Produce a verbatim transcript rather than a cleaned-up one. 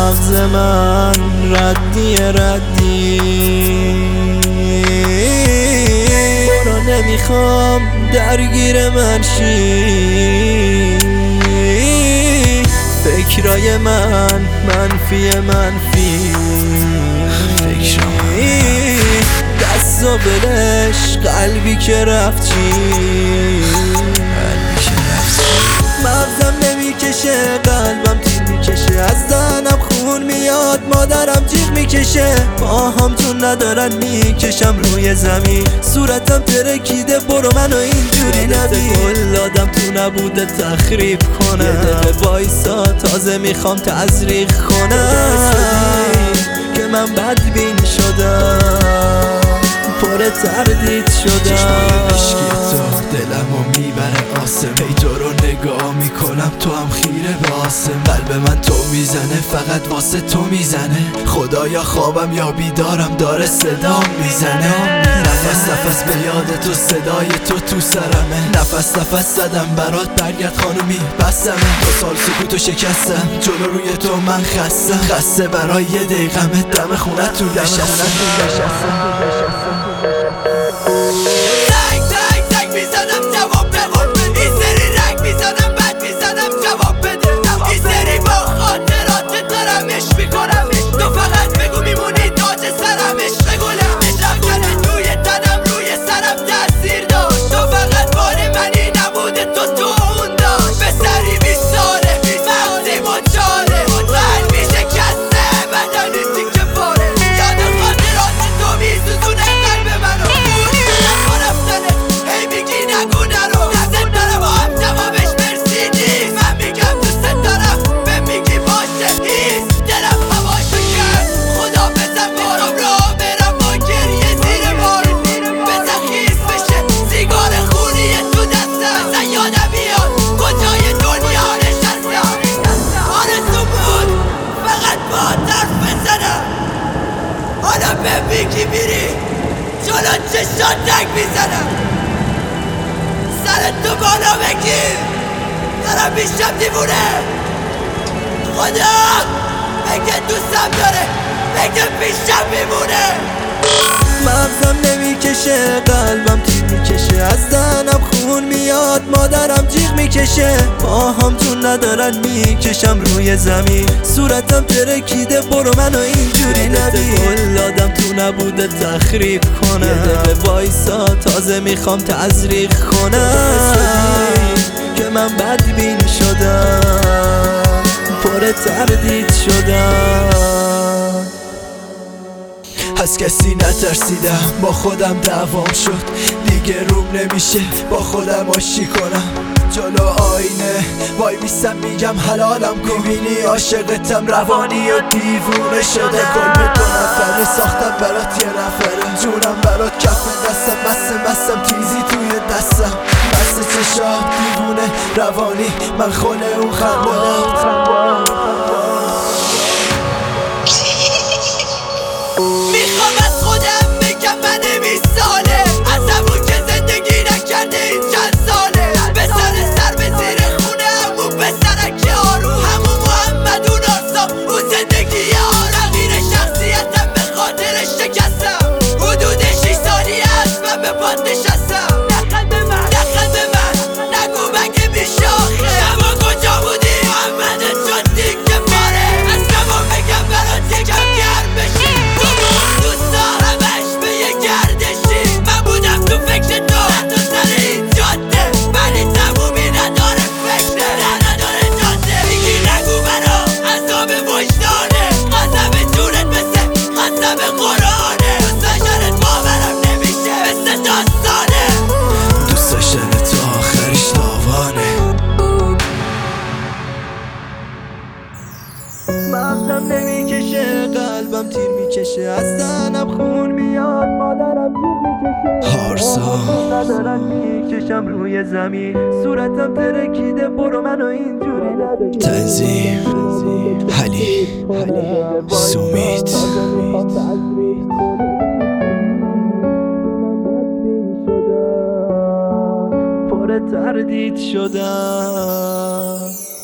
مغز من ردی ردی برو نمیخوام درگیر من شی فکرای من منفی منفی دست و بلش قلبی که رفت چی مغزم نمیکشه قلبم تیر میکشه از دهنم خون میاد مادرم جیغ میکشه پاهام تون ندارن میکشم روی زمین صورتم ترکیده برو منو اینجوری نبین گل دادم تو نبوده تخریب کنم یه دقیقه وایسا تازه میخوام تزریق کنم که من بدبین شدم پر تردید شدم عشقی تو دلمو میبره آسم هی تو رو نگاه میکنم تو هم خیره به آسم قلب من تو میزنه فقط واسه تو میزنه خدایا خوابم یا بیدارم داره صدا میزنه نفس نفس به یاد تو صدای تو تو سرمه نفس نفس زدم برات برگرد خانومی بسمه دو سال سکوتو شکستم جلو روی تو من خستم خسته برای یه دقیقمه دم خونه تو نشستم تک تک تک میزنم جواب بده این سری رنگ میزنم بد میزنم جواب بده این سری با خاطرات دارم عشق میکنم تو فقط بگو میمونی تاج سرم عشق گلم نشاکنه توی تنم روی سرم تاثیر داشت تو فقط بار منی نبوده تو تو اون داشت به سری بیست ساله مغزی مچاله قلبی شکسته بدنی تیکه پاره یاد خاطرات تو میسوزونه قلب منو نگو نرو دست دارم و هم جوابش مرسی نیست من میگم دوست دارم به میگی باشه هیست دلم هواشو کرد خدا بزن بارم را برم با گریه زیر بارون بزن خیز بشه سیگار خونی تو دستم بزن یادم بیاد کجای دنیا نشستم آرزو بود فقط با طرف بزنم حالا به میگی میری جلو چشات رنگ میزنم سر تو بالا بگیر دارم میشم دیوونه خدا بگه دوستم داره بگه پیشم میمونه مغزم نمیکشه قلبم تیر میکشه از دهنم خون میاد مادرم جیغ میکشه پاهام تون ندارن میکشم روی زمین صورتم ترکیده برو منو اینجوری نبین گل دادم تو نبوده تخریب کنم یه دقیقه وایسا تازه میخوام تزریق کنم که من بدبین شدم پر تردید شدم از کسی نترسیدم با خودم دعوام شد دیگه روم نمیشه با خودم آشی کنم جلو آینه وای میستم میگم حلالم کن میبینی عاشقتم روانی و دیوونه شده گل به دو نفره ساختم برات یه نفره جونم برات کف دستم مست مستم تیزی توی دستم مست چشات دیوونه روانی من خونه اون خندات میخوام از خودم بگم من مثاله از همون که زندگی نکرده این چند ساله به سر سر به زیر خونه همون پسرک آروم همون محمد اون آرسام اون زندگی آرقیر شخصیتم به خاطر شکستم حدود شیش سالی هست من به پاد نشستم نخند به من نخند به من نگو مگه میشه آخه شما کجا بودی محمد چون دیگه پاره از شما بگم برات یکم گرم بشی دوست دارمش به یه گردشی من بودم تو فکر تو تو سر این جاده ولی تمومی نداره فکر نه نداره جاده میگی نگو برا عذاب وجدانه قسم جونت مثل قسم قرآنه دوست داشتنت باورم نمیشه مثل داستانه دوست داشتن تو آخرش تاوانه مغزم نمیکشه قلبم تیر میکشه از دهنم خون میاد مادرم جیغ میکشه هارسا ندارن میکشم روی زمین صورتم ترکیده برو منو اینجوری نبین تنظیم حلی سومیت پر تردید شدم